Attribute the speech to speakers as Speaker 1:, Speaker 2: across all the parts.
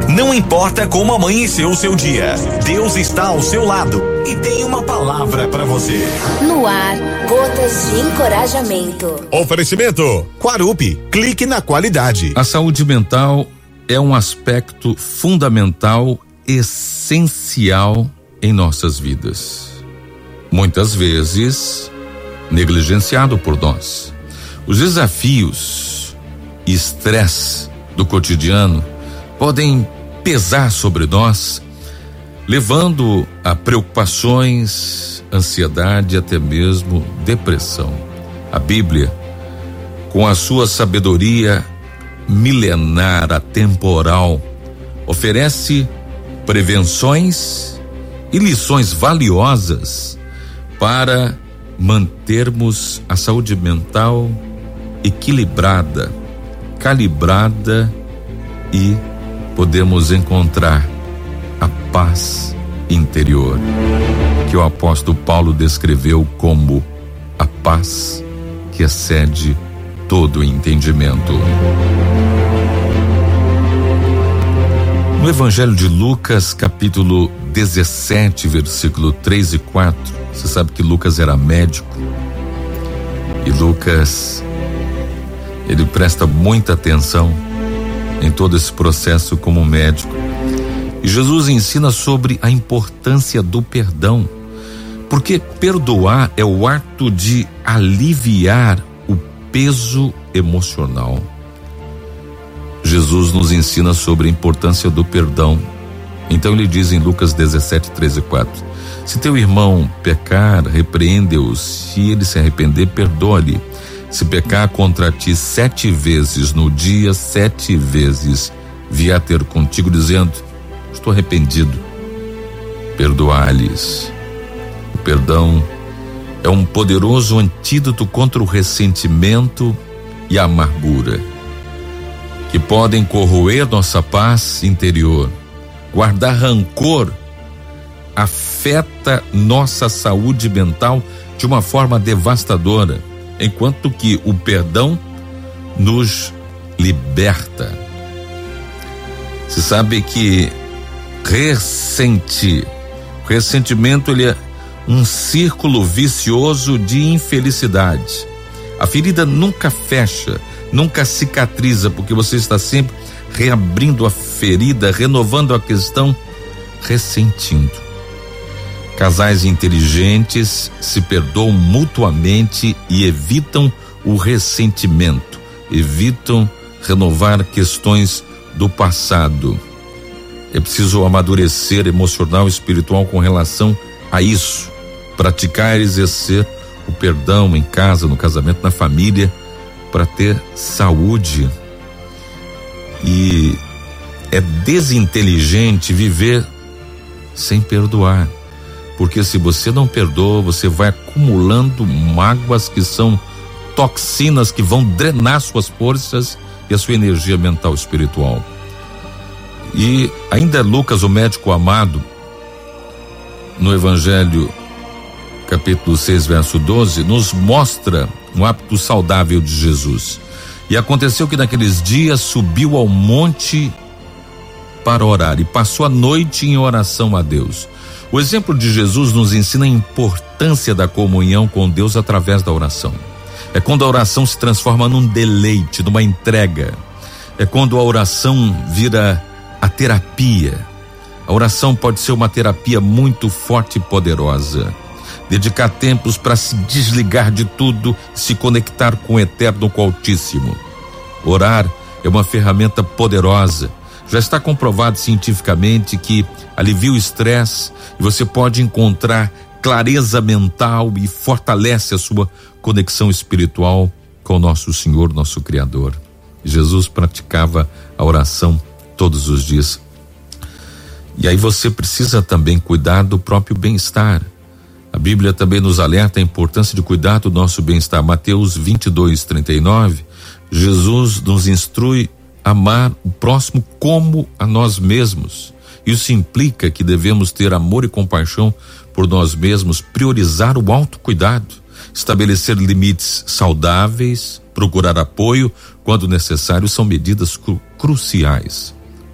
Speaker 1: Não importa como amanheceu o seu dia, Deus está ao seu lado e tem uma palavra para você.
Speaker 2: No ar, gotas de encorajamento.
Speaker 3: Oferecimento Quarupi, clique na qualidade.
Speaker 4: A saúde mental é um aspecto fundamental, essencial em nossas vidas. Muitas vezes negligenciado por nós. Os desafios e estresse do cotidiano podem pesar sobre nós, levando a preocupações, ansiedade e até mesmo depressão. A Bíblia, com a sua sabedoria milenar, atemporal, oferece prevenções e lições valiosas para mantermos a saúde mental equilibrada, calibrada e podemos encontrar a paz interior, que o apóstolo Paulo descreveu como a paz que excede todo entendimento. No Evangelho de Lucas, capítulo 17, versículo 3 e 4, você sabe que Lucas era médico e Lucas, ele presta muita atenção em todo esse processo como médico. E Jesus ensina sobre a importância do perdão, porque perdoar é o ato de aliviar o peso emocional. Jesus nos ensina sobre a importância do perdão. Então ele diz em Lucas 17, 3 e 4: se teu irmão pecar, repreende-o, se ele se arrepender, perdoa-lhe. Se pecar contra ti 7 vezes no dia, 7 vezes vier ter contigo dizendo: estou arrependido, perdoar-lhes. O perdão é um poderoso antídoto contra o ressentimento e a amargura, que podem corroer nossa paz interior. Guardar rancor afeta nossa saúde mental de uma forma devastadora, enquanto que o perdão nos liberta. Você sabe que ressentimento ele é um círculo vicioso de infelicidade. A ferida nunca fecha, nunca cicatriza, porque você está sempre reabrindo a ferida, renovando a questão, ressentindo. Casais inteligentes se perdoam mutuamente e evitam o ressentimento, evitam renovar questões do passado. É preciso amadurecer emocional e espiritual com relação a isso, praticar e exercer o perdão em casa, no casamento, na família, para ter saúde. E é desinteligente viver sem perdoar, porque se você não perdoa, você vai acumulando mágoas que são toxinas que vão drenar suas forças e a sua energia mental e espiritual. E ainda Lucas, o médico amado, no Evangelho capítulo 6, verso 12, nos mostra um hábito saudável de Jesus. E aconteceu que naqueles dias subiu ao monte para orar e passou a noite em oração a Deus. O exemplo de Jesus nos ensina a importância da comunhão com Deus através da oração. É quando a oração se transforma num deleite, numa entrega. É quando a oração vira a terapia. A oração pode ser uma terapia muito forte e poderosa. Dedicar tempos para se desligar de tudo, se conectar com o eterno, com o Altíssimo. Orar é uma ferramenta poderosa. Já está comprovado cientificamente que alivia o estresse e você pode encontrar clareza mental e fortalece a sua conexão espiritual com o nosso Senhor, nosso Criador. Jesus praticava a oração todos os dias. E aí você precisa também cuidar do próprio bem-estar. A Bíblia também nos alerta a importância de cuidar do nosso bem-estar. Mateus 22, 39, Jesus nos instrui a amar o próximo como a nós mesmos. Isso implica que devemos ter amor e compaixão por nós mesmos, priorizar o autocuidado, estabelecer limites saudáveis, procurar apoio quando necessário, são medidas cruciais.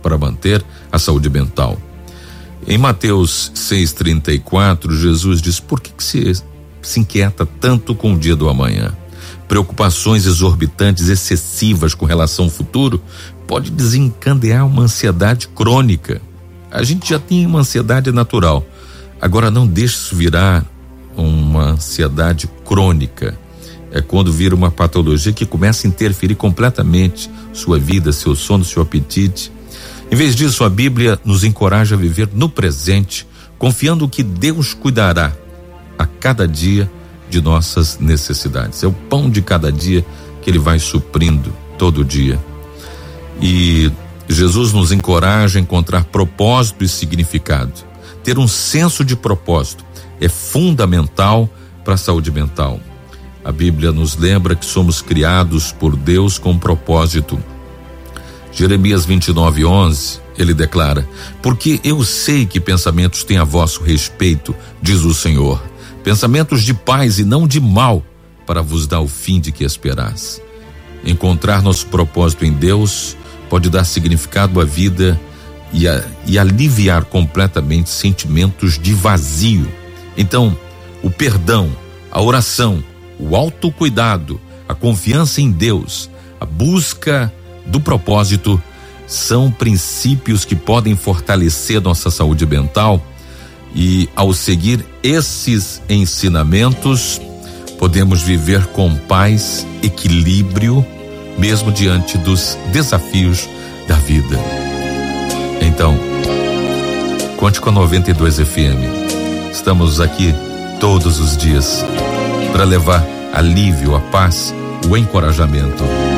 Speaker 4: para manter a saúde mental. Em Mateus 6,34, Jesus diz: por que se inquieta tanto com o dia do amanhã? Preocupações exorbitantes, excessivas com relação ao futuro, pode desencadear uma ansiedade crônica. A gente já tem uma ansiedade natural. Agora não deixe isso virar uma ansiedade crônica. É quando vira uma patologia que começa a interferir completamente sua vida, seu sono, seu apetite. Em vez disso, a Bíblia nos encoraja a viver no presente, confiando que Deus cuidará a cada dia de nossas necessidades. É o pão de cada dia que Ele vai suprindo todo dia. E Jesus nos encoraja a encontrar propósito e significado. Ter um senso de propósito é fundamental para a saúde mental. A Bíblia nos lembra que somos criados por Deus com propósito. Jeremias 29:11, ele declara: porque eu sei que pensamentos têm a vosso respeito, diz o Senhor, pensamentos de paz e não de mal, para vos dar o fim de que esperais. Encontrar nosso propósito em Deus pode dar significado à vida e aliviar completamente sentimentos de vazio. Então, o perdão, a oração, o autocuidado, a confiança em Deus, a busca do propósito são princípios que podem fortalecer nossa saúde mental, e ao seguir esses ensinamentos podemos viver com paz, equilíbrio, mesmo diante dos desafios da vida. Então, conte com a 92 FM. Estamos aqui todos os dias para levar alívio, a paz, o encorajamento.